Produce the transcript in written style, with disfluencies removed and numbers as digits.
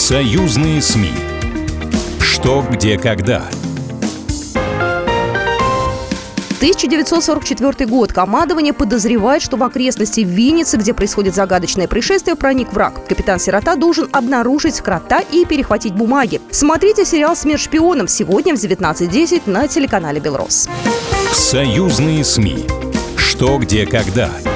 Союзные СМИ. Что, где, когда. 1944 год. Командование подозревает, что в окрестности Винницы, где происходит загадочное происшествие, проник враг. Капитан Сирота должен обнаружить крота и перехватить бумаги. Смотрите сериал «Смерть шпионам» сегодня в 19:10 на телеканале «Белрос». Союзные СМИ. Что, где, когда.